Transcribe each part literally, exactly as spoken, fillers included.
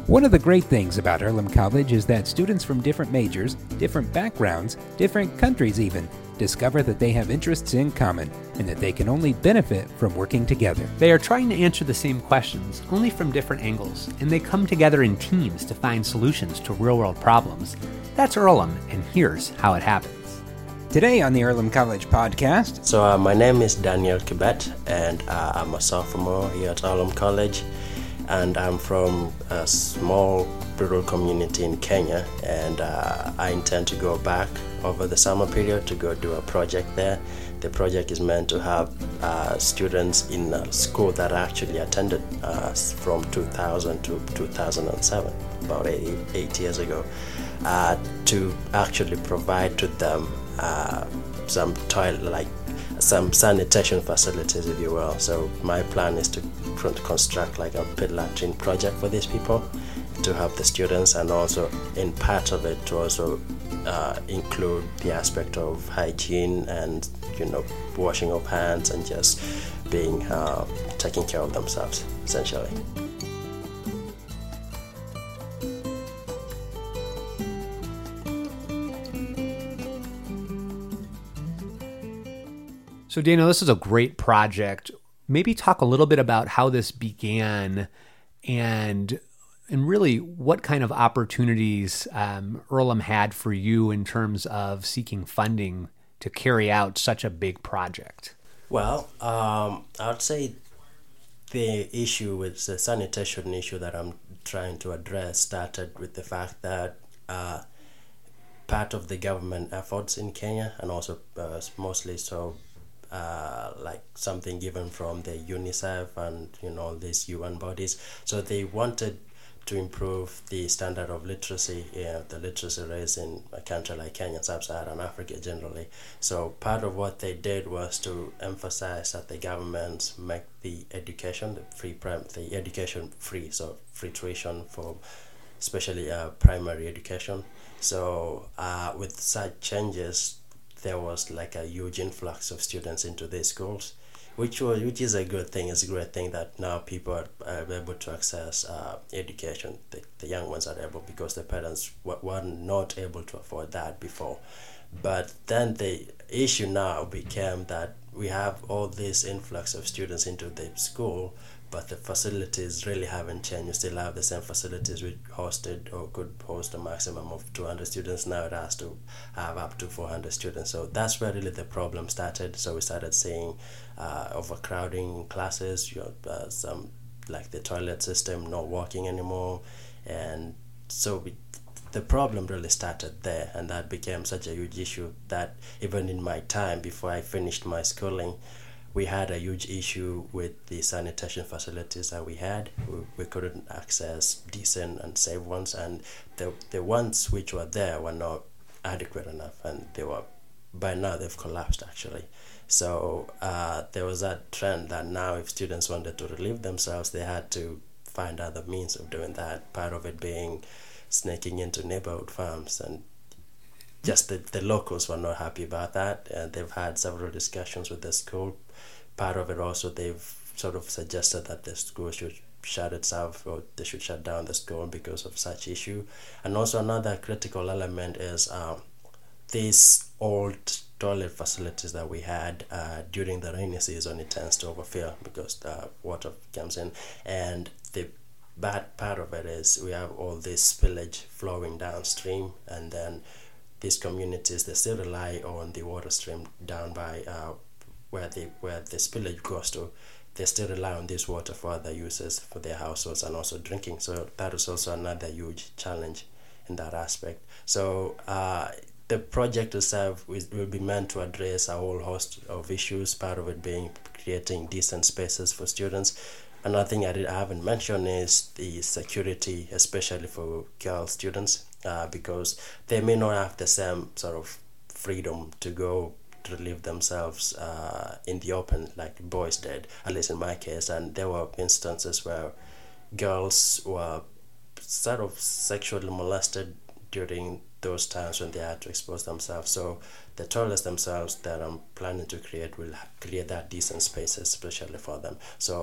One of the great things about Earlham College is that students from different majors, different backgrounds, different countries even, discover that they have interests in common and that they can only benefit from working together. They are trying to answer the same questions, only from different angles, and they come together in teams to find solutions to real-world problems. That's Earlham, and here's how it happens. Today on the Earlham College podcast. So uh, my name is Daniel Kibet, and uh, I'm a sophomore here at Earlham College, and I'm from a small rural community in Kenya, and uh, I intend to go back over the summer period to go do a project there. The project is meant to have uh, students in a school that I actually attended uh, from two thousand to two thousand seven, about eight, eight years ago, uh, to actually provide to them uh, some toilet, like some sanitation facilities, if you will. So my plan is to construct like a pit latrine project for these people, to help the students, and also in part of it to also uh, include the aspect of hygiene and, you know, washing of hands and just being uh, taking care of themselves, essentially. So Daniel, this is a great project. Maybe talk a little bit about how this began and and really what kind of opportunities um, Earlham had for you in terms of seeking funding to carry out such a big project. Well, um, I would say the issue with the sanitation issue that I'm trying to address started with the fact that uh, part of the government efforts in Kenya, and also uh, mostly so Uh, like something given from the UNICEF and, you know, these U N bodies. So they wanted to improve the standard of literacy, yeah, the literacy rates in a country like Kenya, Sub-Saharan Africa generally. So part of what they did was to emphasize that the governments make the education, the free prim- the education free, so free tuition for especially uh, primary education. So uh, with such changes, there was like a huge influx of students into these schools, which was which is a good thing. It's a great thing that now people are, are able to access uh, education. The, the young ones are able, because the parents w- were not able to afford that before. But then the issue now became that we have all this influx of students into the school, but the facilities really haven't changed. You still have the same facilities which hosted or could host a maximum of two hundred students. Now it has to have up to four hundred students. So that's where really the problem started. So we started seeing uh, overcrowding in classes, you know, uh, some like the toilet system not working anymore. And so we, the problem really started there, and that became such a huge issue that even in my time before I finished my schooling, we had a huge issue with the sanitation facilities that we had. We, we couldn't access decent and safe ones, and the the ones which were there were not adequate enough, and they were, by now they've collapsed actually. So uh, there was that trend that now if students wanted to relieve themselves, they had to find other means of doing that, part of it being sneaking into neighborhood farms, and just the, the locals were not happy about that, and they've had several discussions with the school. Part of it also, they've sort of suggested that the school should shut itself, or they should shut down the school because of such issue. And also another critical element is um, these old toilet facilities that we had uh, during the rainy season, it tends to overfill because the water comes in. And the bad part of it is we have all this spillage flowing downstream, and then these communities, they still rely on the water stream down by uh, where the where the spillage goes to. They still rely on this water for other uses for their households and also drinking. So that is also another huge challenge in that aspect. So uh, the project itself will be meant to address a whole host of issues, part of it being creating decent spaces for students. Another thing I, did, I haven't mentioned is the security, especially for girl students, uh, because they may not have the same sort of freedom to go to relieve themselves uh, in the open like boys did, at least in my case. And there were instances where girls were sort of sexually molested during those times when they had to expose themselves. So the toilets themselves that I'm planning to create will create that decent spaces, especially for them. So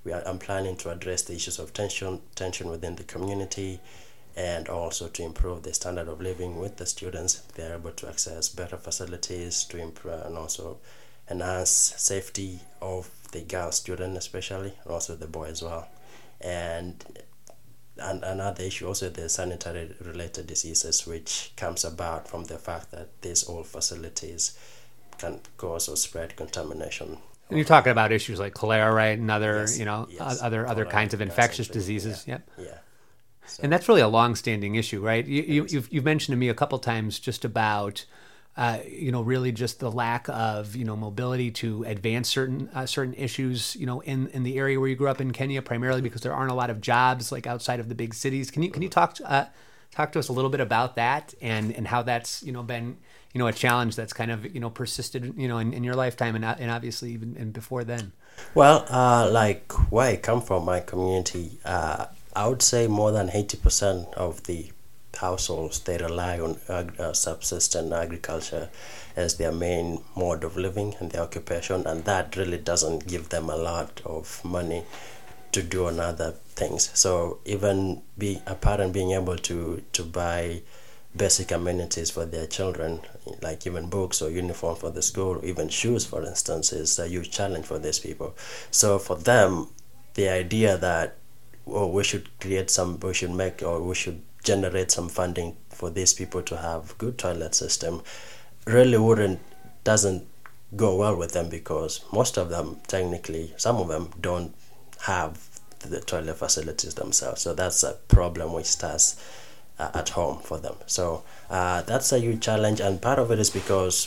we are, I'm planning to address the issues of tension, tension within the community, and also to improve the standard of living with the students. They're able to access better facilities to improve and also enhance safety of the girl student especially, and also the boy as well. And and another issue also the sanitary related diseases, which comes about from the fact that these old facilities can cause or spread contamination. And you're talking about issues like cholera, right, and other, Yes, you know, yes. other other Cholera, kinds of infectious dysentery, diseases. yeah, Yep. Yeah. So, And that's really a long-standing issue, right? You, you, you've you've mentioned to me a couple times just about, uh, you know, really just the lack of, you know, mobility to advance certain uh, certain issues, you know, in, in the area where you grew up in Kenya, primarily because there aren't a lot of jobs like outside of the big cities. Can you can you talk to, uh, talk to us a little bit about that and, and how that's, you know, been, you know, a challenge that's kind of, you know, persisted, you know, in, in your lifetime and and obviously even and before then? Well, uh, like where I come from, my community, uh, I would say more than eighty percent of the households, they rely on ag- uh, subsistence agriculture as their main mode of living and their occupation, and that really doesn't give them a lot of money to do on other things. So even be a parent being able to, to buy basic amenities for their children, like even books or uniform for the school, or even shoes, for instance, is a huge challenge for these people. So for them, the idea that, oh, we should create some, we should make, or we should generate some funding for these people to have good toilet system, really wouldn't, doesn't go well with them, because most of them, technically, some of them don't have the toilet facilities themselves. So that's a problem which starts uh, at home for them. So uh, that's a huge challenge, and part of it is because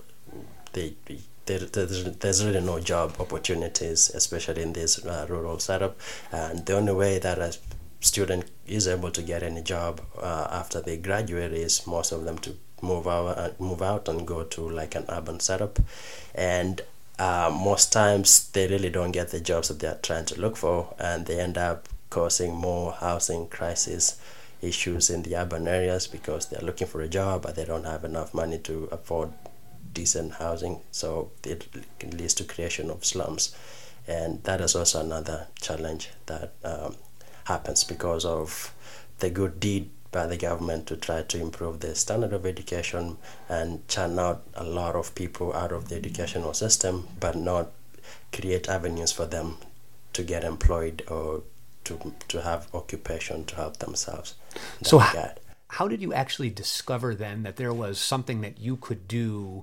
they, they there's, there's really no job opportunities, especially in this uh, rural setup, and the only way that a student is able to get any job uh, after they graduate is most of them to move out, uh, move out and go to like an urban setup, and uh, most times they really don't get the jobs that they're trying to look for, and they end up causing more housing crisis issues in the urban areas because they're looking for a job but they don't have enough money to afford decent housing, so it leads to creation of slums, and that is also another challenge that um, happens because of the good deed by the government to try to improve the standard of education and churn out a lot of people out of the educational system, but not create avenues for them to get employed or to to have occupation to help themselves. So how, how did you actually discover then that there was something that you could do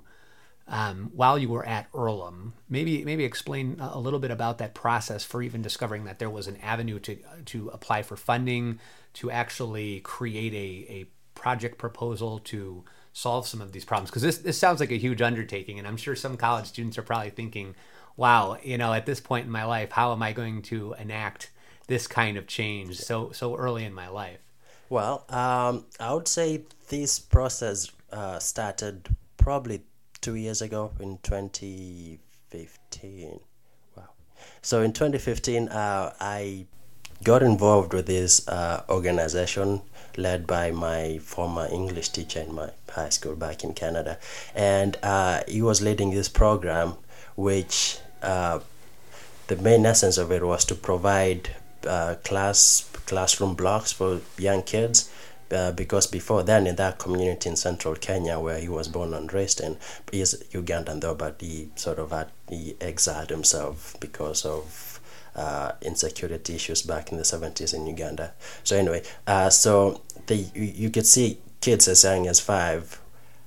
um, while you were at Earlham? Maybe maybe explain a little bit about that process for even discovering that there was an avenue to to apply for funding, to actually create a, a project proposal to solve some of these problems. Because this, this sounds like a huge undertaking, and I'm sure some college students are probably thinking, wow, you know, at this point in my life, how am I going to enact this kind of change so so early in my life? Well, um, I would say this process uh, started probably two years ago in twenty fifteen. Wow. So in twenty fifteen, uh, I got involved with this uh, organization led by my former English teacher in my high school back in Canada. And uh, he was leading this program, which uh, the main essence of it was to provide uh, class classroom blocks for young kids. Uh, because before then, in that community in central Kenya where he was born and raised in, he's Ugandan though, but he sort of had, he exiled himself because of uh, insecurity issues back in the seventies in Uganda. So anyway, uh, so they, you, you could see kids as young as five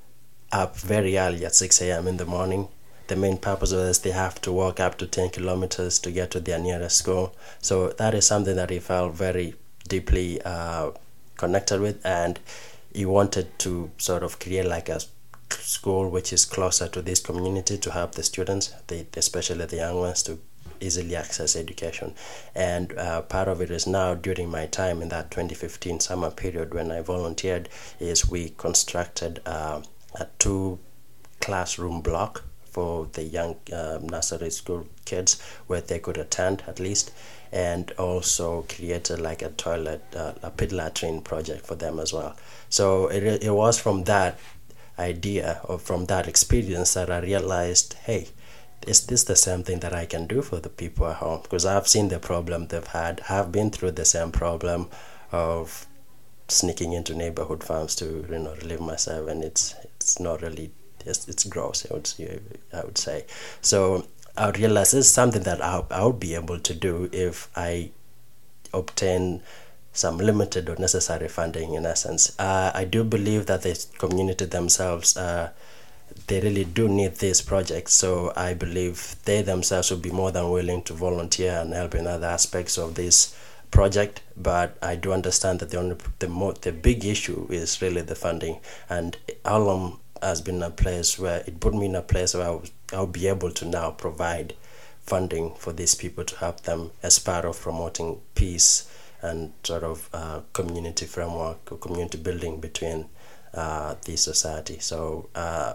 up very early at six a.m. in the morning. The main purpose was they have to walk up to ten kilometers to get to their nearest school. So that is something that he felt very deeply uh, connected with, and he wanted to sort of create like a school which is closer to this community to help the students, the, especially the young ones, to easily access education. And uh, part of it is now during my time in that twenty fifteen summer period when I volunteered, is we constructed uh, a two classroom block for the young uh, nursery school kids where they could attend at least, and also created like a toilet, uh, a pit latrine project for them as well. So it, it was from that idea or from that experience that I realized, hey, is this the same thing that I can do for the people at home? Because I've seen the problem they've had. I've been through the same problem of sneaking into neighborhood farms to, you know, relieve myself, and it's it's not really it's, it's gross, I would I would say. So I realized it's something that I I would be able to do if I obtain some limited or necessary funding. In essence, uh, I do believe that the community themselves, uh, they really do need these projects. So I believe they themselves would be more than willing to volunteer and help in other aspects of this project. But I do understand that the only the more the big issue is really the funding. And Harlem has been a place where it put me in a place where I was, I'll be able to now provide funding for these people to help them as part of promoting peace and sort of uh, community framework or community building between uh, the society. So uh,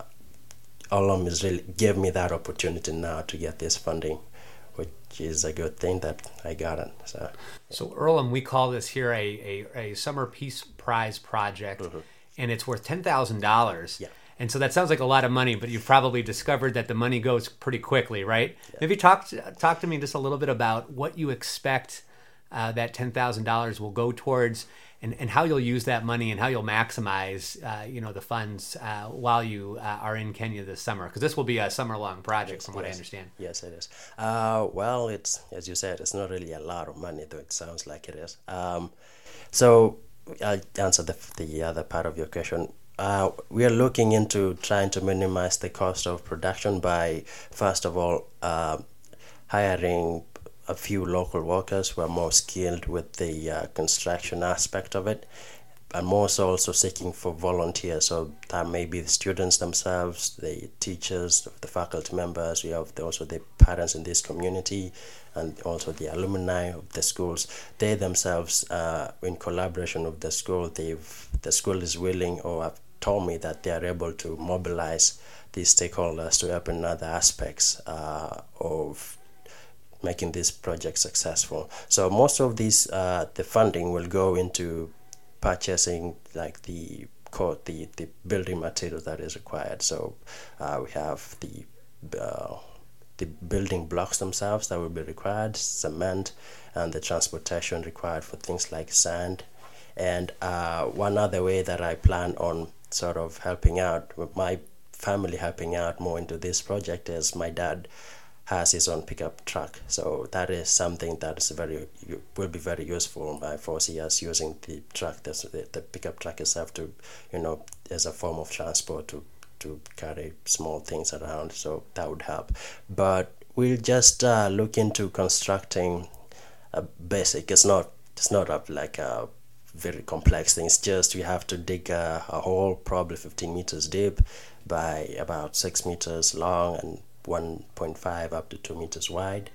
Harlem is really gave me that opportunity now to get this funding, which is a good thing that I got it. So, so Earlham, we call this here a, a, a Summer Peace Prize project, mm-hmm. and it's worth ten thousand dollars. Yeah. And so that sounds like a lot of money, but you've probably discovered that the money goes pretty quickly, right? Yeah. Maybe talk to, talk to me just a little bit about what you expect uh, that ten thousand dollars will go towards, and, and how you'll use that money and how you'll maximize, uh, you know, the funds uh, while you uh, are in Kenya this summer, because this will be a summer-long project, from what yes. I understand. Yes, it is. Uh, well, it's as you said, it's not really a lot of money, though it sounds like it is. Um, so I'll answer the the other part of your question. Uh, we are looking into trying to minimize the cost of production by, first of all, uh, hiring a few local workers who are more skilled with the uh, construction aspect of it, and more so also seeking for volunteers. So that may be the students themselves, the teachers, the faculty members. We have also the parents in this community, and also the alumni of the schools. They themselves, uh, in collaboration with the school, they've the school is willing or have told me that they are able to mobilize these stakeholders to help in other aspects uh, of making this project successful. So most of these, uh, the funding will go into purchasing like the core, the, the building materials that is required. So uh, we have the uh, the building blocks themselves that will be required, cement, and the transportation required for things like sand. And uh, one other way that I plan on sort of helping out, with my family helping out more into this project, is my dad has his own pickup truck. So that is something that is very will be very useful. I foresee us using the truck, the, the pickup truck itself, to, you know, as a form of transport to to carry small things around. So that would help. But we'll just uh, look into constructing a basic. It's not it's not a, like a very complex thing. It's just we have to dig a, a hole, probably fifteen meters deep by about six meters long and one point five up to two meters wide,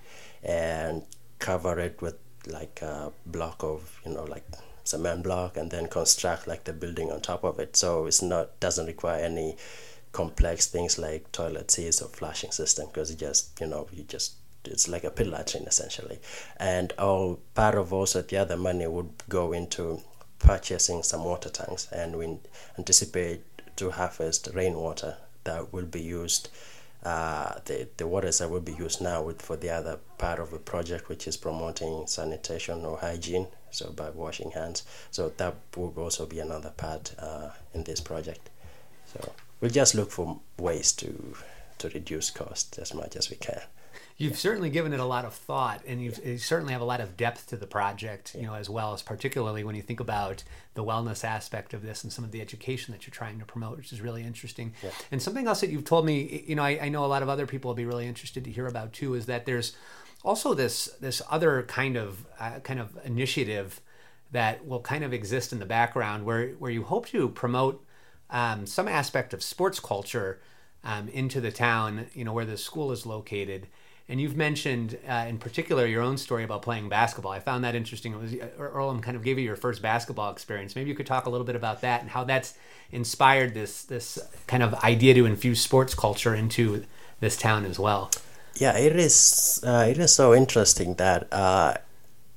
and cover it with like a block of, you know, like cement block, and then construct like the building on top of it. So it's not doesn't require any complex things like toilet seats or flushing system, because it just, you know, you just it's like a pit latrine essentially. And all part of also the other money would go into purchasing some water tanks, and we anticipate to harvest rainwater that will be used, uh, the, the waters that will be used now with, for the other part of the project, which is promoting sanitation or hygiene, so by washing hands. So that will also be another part uh, in this project. So we'll just look for ways to to reduce costs as much as we can. You've certainly given it a lot of thought, and you've, you certainly have a lot of depth to the project, you know, as well as particularly when you think about the wellness aspect of this and some of the education that you're trying to promote, which is really interesting. Yeah. And something else that you've told me, you know, I, I know a lot of other people will be really interested to hear about too, is that there's also this this other kind of uh, kind of initiative that will kind of exist in the background, where where you hope to promote um, some aspect of sports culture um, into the town, you know, where the school is located. And you've mentioned, uh, in particular, your own story about playing basketball. I found that interesting. It was Earlham kind of gave you your first basketball experience. Maybe you could talk a little bit about that and how that's inspired this this kind of idea to infuse sports culture into this town as well. Yeah, it is. Uh, it is so interesting that uh,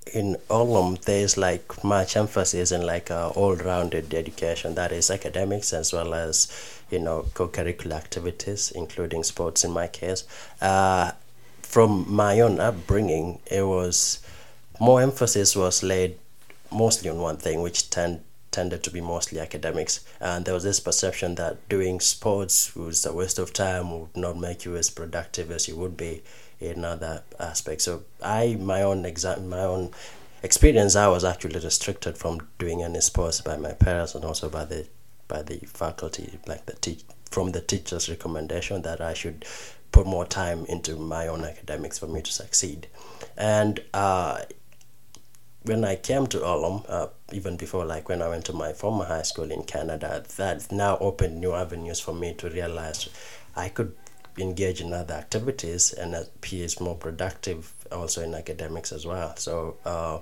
in Olam, there's like much emphasis in like a all-rounded education, that is academics as well as, you know, co-curricular activities, including sports in my case. Uh, from my own upbringing, it was more emphasis was laid mostly on one thing, which tend, tended to be mostly academics. And there was this perception that doing sports was a waste of time, would not make you as productive as you would be in other aspects. So I, my own exam, my own experience, I was actually restricted from doing any sports by my parents and also by the by the faculty, like the te- from the teacher's recommendation that I should put more time into my own academics for me to succeed. And uh, when I came to Olam, uh, even before, like when I went to my former high school in Canada, that now opened new avenues for me to realize I could engage in other activities and appear more productive also in academics as well. So uh,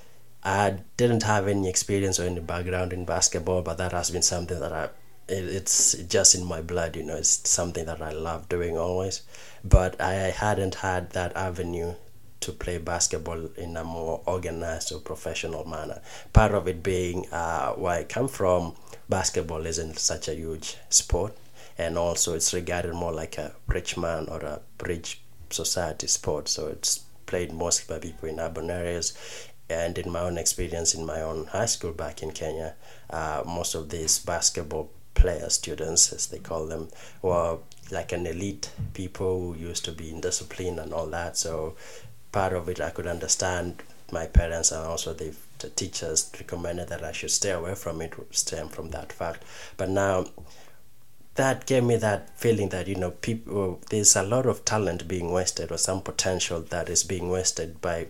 I didn't have any experience or any background in basketball, but that has been something that I, it, it's just in my blood, you know, it's something that I love doing always. But I hadn't had that avenue to play basketball in a more organized or professional manner. Part of it being uh, where I come from, basketball isn't such a huge sport. And also it's regarded more like a rich man or a rich society sport. So it's played mostly by people in urban areas. And in my own experience in my own high school back in Kenya, uh, most of these basketball player students, as they call them, were like an elite people who used to be in discipline and all that. So part of it I could understand my parents and also the, the teachers recommended that I should stay away from it, stem from that fact. But now that gave me that feeling that, you know, people, there's a lot of talent being wasted or some potential that is being wasted by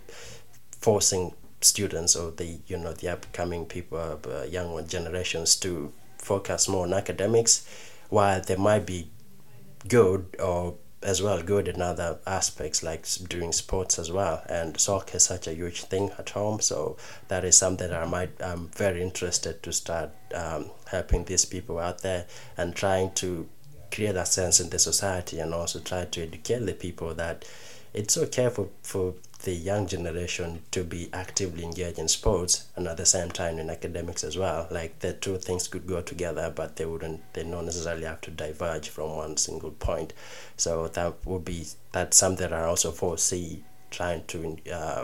forcing students or the, you know, the upcoming people, uh, young generations to focus more on academics, while they might be good or as well good in other aspects like doing sports as well. And soccer is such a huge thing at home, so that is something that I might I'm very interested to start um, helping these people out there and trying to create a sense in the society, and also try to educate the people that it's okay for, for the young generation to be actively engaged in sports and at the same time in academics as well. Like the two things could go together, but they wouldn't, they don't necessarily have to diverge from one single point. So that would be, that's something I also foresee trying to uh,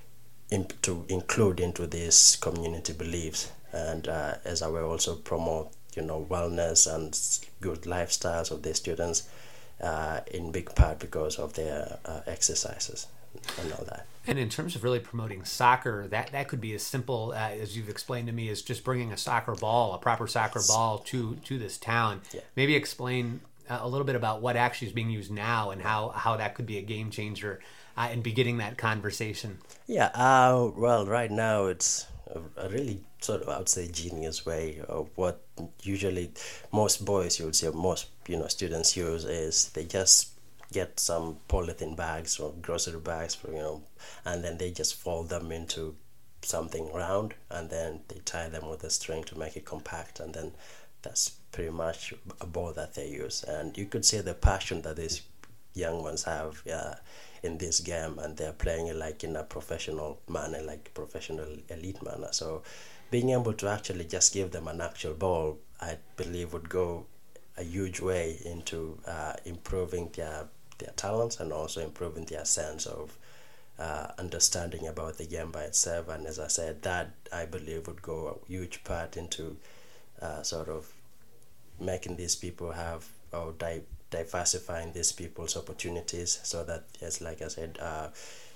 in, to include into these community beliefs, and uh, as I will also promote, you know, wellness and good lifestyles of the students, uh, in big part because of their uh, exercises and all that. And in terms of really promoting soccer, that, that could be as simple, uh, as you've explained to me, as just bringing a soccer ball, a proper soccer ball to, to this town. Yeah. Maybe explain uh, a little bit about what actually is being used now and how, how that could be a game changer uh, in beginning that conversation. Yeah, uh, well, right now it's a, a really sort of, I would say, genius way of what usually most boys, you would say, most, you know, students use is they just get some polythene bags or grocery bags, for, you know, and then they just fold them into something round, and then they tie them with a string to make it compact, and then that's pretty much a ball that they use. And you could see the passion that these young ones have uh, in this game, and they're playing it like in a professional manner, like professional elite manner. So being able to actually just give them an actual ball, I believe would go a huge way into uh, improving their their talents and also improving their sense of uh, understanding about the game by itself. And as I said, that I believe would go a huge part into uh, sort of making these people have, or di- diversifying these people's opportunities, so that, yes, like I said, uh,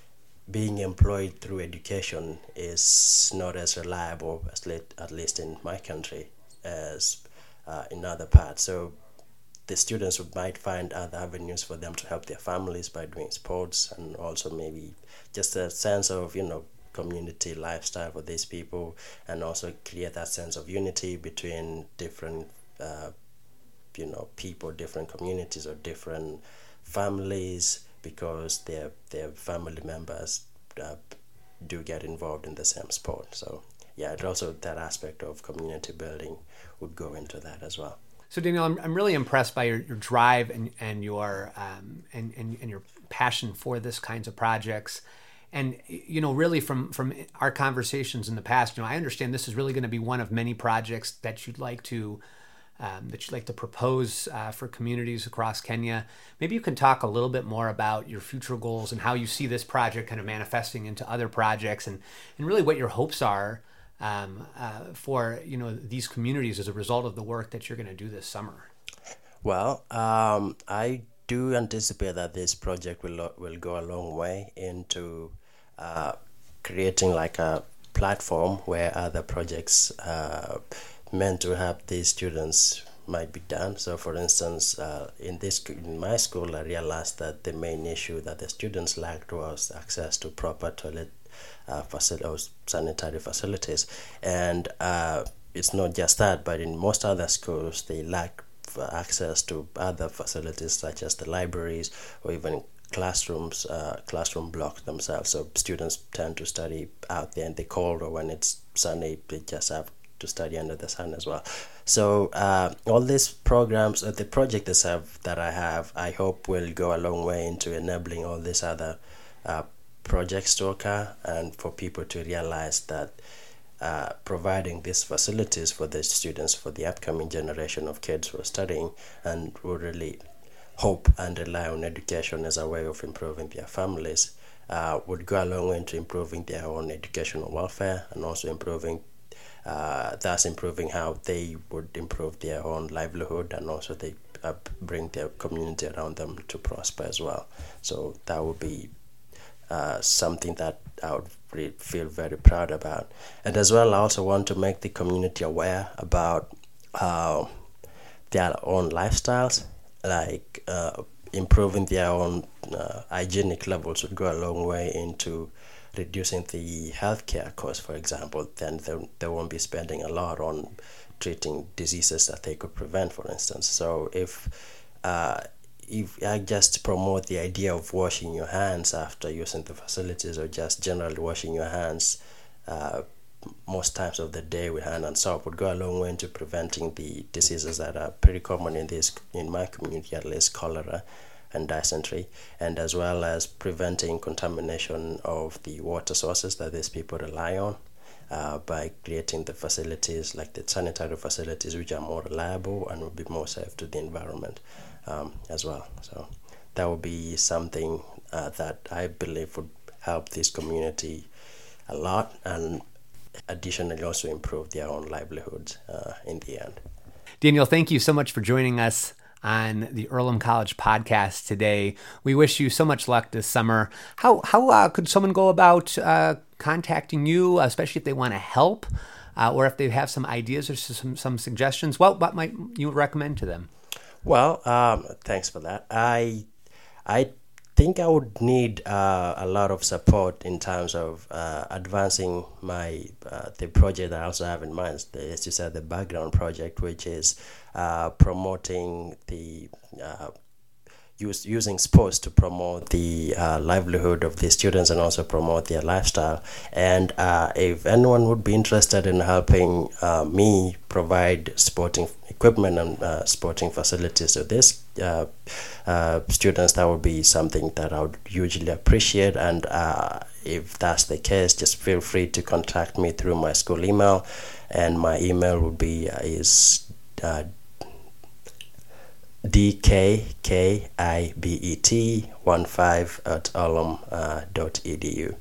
being employed through education is not as reliable, as late, at least in my country, as uh, in other parts. So the students might find other avenues for them to help their families by doing sports, and also maybe just a sense of, you know, community lifestyle for these people, and also create that sense of unity between different uh, you know, people, different communities or different families, because their their family members uh, do get involved in the same sport. So yeah, it also, that aspect of community building would go into that as well. So Daniel, I'm I'm really impressed by your, your drive and and your um and, and and your passion for this kinds of projects, And, you know, really from, from our conversations in the past, you know, I understand this is really going to be one of many projects that you'd like to um, that you'd like to propose uh, for communities across Kenya. Maybe you can talk a little bit more about your future goals and how you see this project kind of manifesting into other projects, and, and really what your hopes are um, uh, for, you know, these communities as a result of the work that you're going to do this summer. Well, um, I do anticipate that this project will will go a long way into uh, creating like a platform where other projects uh, meant to have these students might be done. So, for instance, uh, in this in my school, I realized that the main issue that the students lacked was access to proper toilet uh, facilities, sanitary facilities, and uh, it's not just that, but in most other schools, they lack access to other facilities such as the libraries or even classrooms, uh, classroom blocks themselves. So students tend to study out there in the cold, or when it's sunny, they just have to study under the sun as well. So uh, all these programs, uh, the project itself that I have, I hope will go a long way into enabling all these other uh, projects to occur, and for people to realize that Uh, providing these facilities for the students, for the upcoming generation of kids who are studying and who really hope and rely on education as a way of improving their families, uh, would go a long way into improving their own educational welfare, and also improving, uh, thus improving how they would improve their own livelihood, and also they uh, bring their community around them to prosper as well. So that would be uh, something that I would really feel very proud about. And as well, I also want to make the community aware about uh, their own lifestyles, like uh, improving their own uh, hygienic levels would go a long way into reducing the healthcare costs, for example. Then they, they won't be spending a lot on treating diseases that they could prevent, for instance. So if uh, if I just promote the idea of washing your hands after using the facilities, or just generally washing your hands uh, most times of the day with hand and soap, would go a long way into preventing the diseases that are pretty common in this in my community, at least cholera and dysentery, and as well as preventing contamination of the water sources that these people rely on uh, by creating the facilities, like the sanitary facilities, which are more reliable and will be more safe to the environment um, as well. So that would be something uh, that I believe would help this community a lot, and additionally also improve their own livelihoods uh, in the end. Daniel, thank you so much for joining us on the Earlham College podcast today. We wish you so much luck this summer. How how uh, could someone go about uh, contacting you, especially if they want to help, uh, or if they have some ideas or some, some suggestions? What what might you recommend to them? Well, um, thanks for that. I I think I would need uh, a lot of support in terms of uh, advancing my uh, the project that I also have in mind. The, as you said, the background project, which is uh, promoting the uh, use, using sports to promote the uh, livelihood of the students and also promote their lifestyle. And uh, if anyone would be interested in helping uh, me provide sporting equipment and uh, sporting facilities to this uh, uh, students, that would be something that I would hugely appreciate. And uh, if that's the case, just feel free to contact me through my school email, and my email would be uh, is uh, d k k i b e t one five at earlham dot e d u.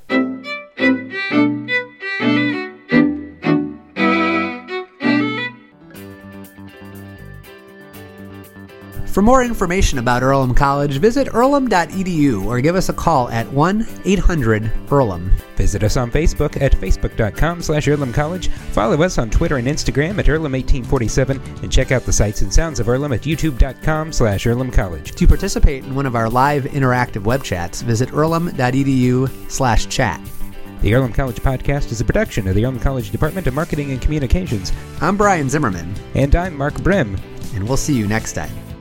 For more information about Earlham College, visit earlham dot e d u or give us a call at one eight hundred earlham. Visit us on Facebook at facebook.com slash Earlham College. Follow us on Twitter and Instagram at Earlham eighteen forty-seven, and check out the sights and sounds of Earlham at youtube.com slash Earlham College. To participate in one of our live interactive web chats, visit earlham dot e d u slash chat. The Earlham College podcast is a production of the Earlham College Department of Marketing and Communications. I'm Brian Zimmerman. And I'm Mark Brim. And we'll see you next time.